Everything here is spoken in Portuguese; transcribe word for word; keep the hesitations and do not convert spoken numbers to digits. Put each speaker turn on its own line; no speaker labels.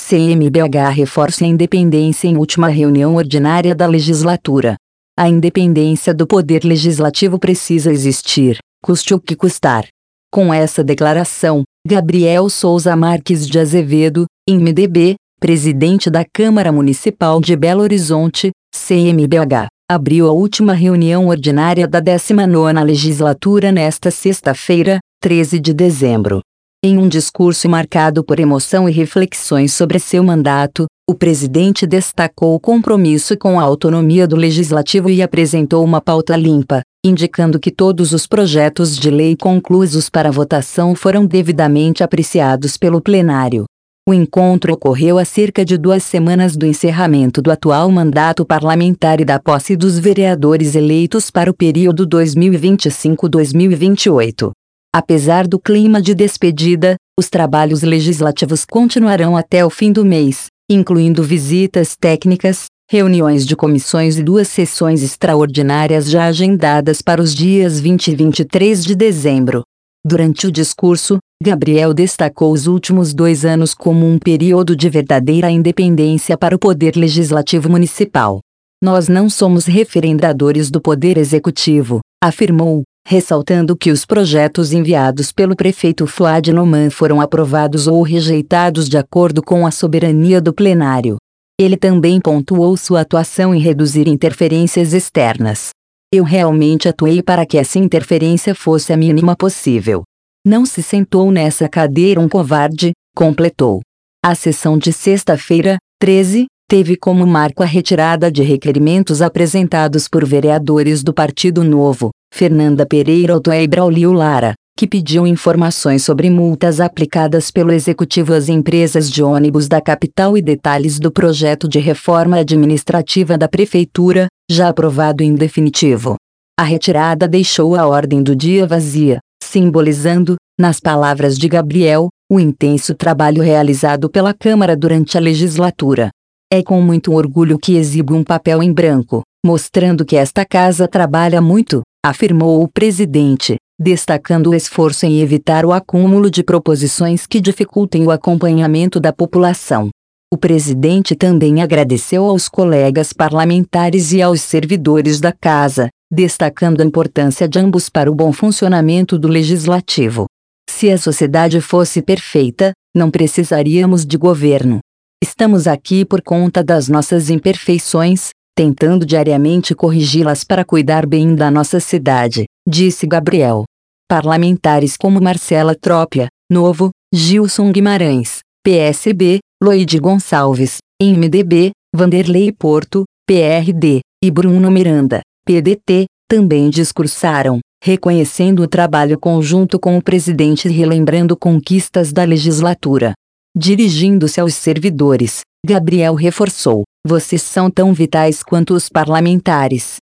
C M B H reforça a independência em última reunião ordinária da legislatura. A independência do poder legislativo precisa existir, custe o que custar. Com essa declaração, Gabriel Souza Marques de Azevedo, M D B, presidente da Câmara Municipal de Belo Horizonte, C M B H, abriu a última reunião ordinária da décima nona legislatura nesta sexta-feira, treze de dezembro. Em um discurso marcado por emoção e reflexões sobre seu mandato, o presidente destacou o compromisso com a autonomia do legislativo e apresentou uma pauta limpa, indicando que todos os projetos de lei conclusos para votação foram devidamente apreciados pelo plenário. O encontro ocorreu há cerca de duas semanas do encerramento do atual mandato parlamentar e da posse dos vereadores eleitos para o período dois mil e vinte e cinco a dois mil e vinte e oito. Apesar do clima de despedida, os trabalhos legislativos continuarão até o fim do mês, incluindo visitas técnicas, reuniões de comissões e duas sessões extraordinárias já agendadas para os dias vinte e vinte e três de dezembro. Durante o discurso, Gabriel destacou os últimos dois anos como um período de verdadeira independência para o Poder Legislativo Municipal. Nós não somos referendadores do Poder Executivo, afirmou, ressaltando que os projetos enviados pelo prefeito Fuad Noman foram aprovados ou rejeitados de acordo com a soberania do plenário. Ele também pontuou sua atuação em reduzir interferências externas. Eu realmente atuei para que essa interferência fosse a mínima possível. Não se sentou nessa cadeira um covarde, completou. A sessão de sexta-feira, treze, teve como marco a retirada de requerimentos apresentados por vereadores do Partido Novo, Fernanda Pereira Otto e Braulio Lara, que pediam informações sobre multas aplicadas pelo Executivo às empresas de ônibus da capital e detalhes do projeto de reforma administrativa da Prefeitura, já aprovado em definitivo. A retirada deixou a ordem do dia vazia, simbolizando, nas palavras de Gabriel, o intenso trabalho realizado pela Câmara durante a legislatura. É com muito orgulho que exibo um papel em branco, mostrando que esta casa trabalha muito, afirmou o presidente, destacando o esforço em evitar o acúmulo de proposições que dificultem o acompanhamento da população. O presidente também agradeceu aos colegas parlamentares e aos servidores da casa, destacando a importância de ambos para o bom funcionamento do legislativo. Se a sociedade fosse perfeita, não precisaríamos de governo. Estamos aqui por conta das nossas imperfeições, tentando diariamente corrigi-las para cuidar bem da nossa cidade, disse Gabriel. Parlamentares como Marcela Trópia, Novo, Gilson Guimarães, P S B, Loide Gonçalves, M D B, Vanderlei Porto, P R D, e Bruno Miranda, P D T, também discursaram, reconhecendo o trabalho conjunto com o presidente e relembrando conquistas da legislatura. Dirigindo-se aos servidores, Gabriel reforçou: vocês são tão vitais quanto os parlamentares.